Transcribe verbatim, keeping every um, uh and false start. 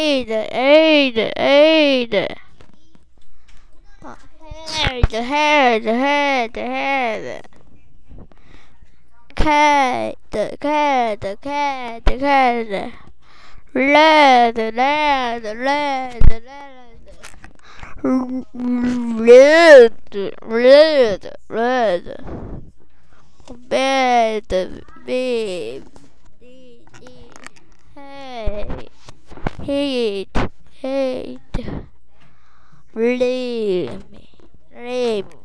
Aid, aid, aid. Head, head, head, head. Cat, cat, cat, cat. Red, red, red, red. Red, red, red. Bed, babe. Hey, hate, hate. Leave me, leave